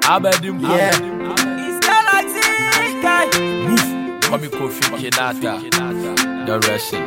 Abedim, Yeah. It's Galaxy guy. Move. Mami Kofi Kinata. Direction.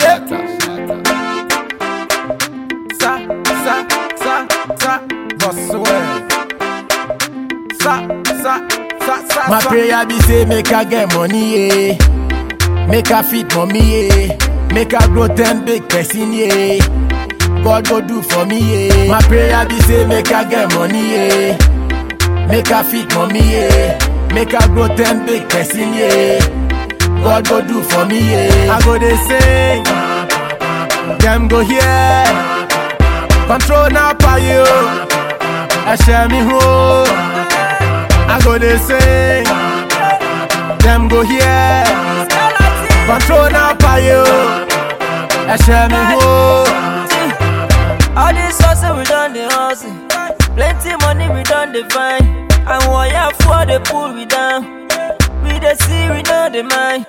My prayer be say make I get money, yeah. Make I fit mommy, yeah. Make I grow 10 big person, yeah. God go do for me, yeah. My prayer be say make I get money, yeah. Make I fit mommy, yeah. Make I grow 10 big person, yeah. God go do for me, yeah. I go they sing, them go here. Control now for you. I share me home. I go they sing, them go here. Control now for you. I share me home. All this hustle we done the hustle. Plenty money we done the find. And wire for the pull we down. We the see we know the mind.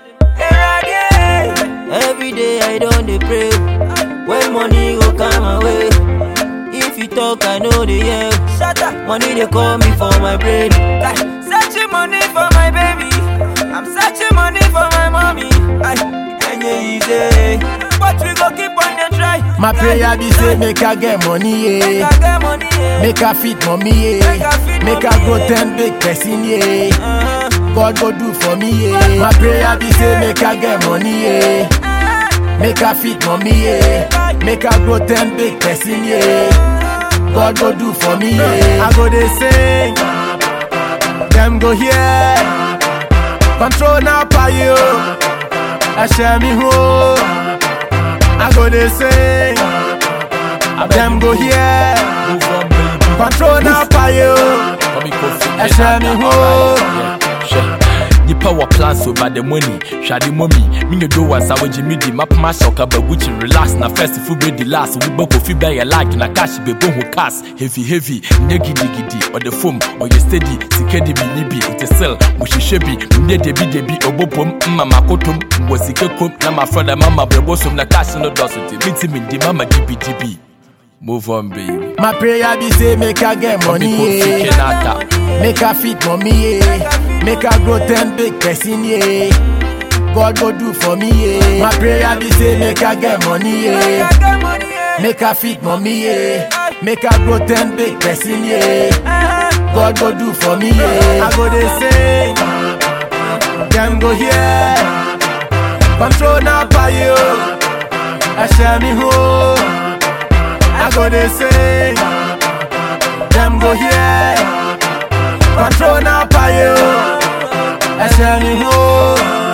Every day I don't dey pray. When money go come my way. If you talk I know the yeah. Shut up. Money they call me for my brain. Searching money for my baby. I'm searching money for my mommy. And easy. But we go keep on the try. My prayer be say make I get money, Make yeah. I get money, yeah. Make I fit mommy, yeah. Make I grow 10 big person, yeah. God go do for me, yeah. My prayer be say make I get money, yeah. Make I fit mommy, yeah. Make I grow 10 big person, yeah. God go do for me, yeah. I go they sing, them go here. Control now for you. I share me home. I go they sing, them go here. Control now for you. I share me home. Nipa wa plans over the money. Shadi mommy, me do was our Jimmy di map my shock about which relax na first food be the last. We both feel by like na cash be bon who cast heavy negi digidi or the foam or you steady sikedi bi nibi it sell mushishebi mde debi obopom mama kotom wasikekom na my friend mama brebosom na cash no dosity meeting me di mama dibi. Move on, baby. My prayer be say make I get money, yeah. Make I fit mommy, yeah. Make I grow 10 big person, yeah. God go do for me, yeah. My prayer be say make I get money, yeah. Make I fit mommy, yeah. Make I grow 10 big person, yeah. God go do for me, yeah. I go they sing, them go here. Control now for you. I share me home. I go they sing, them go here. Control now for you. I share me home.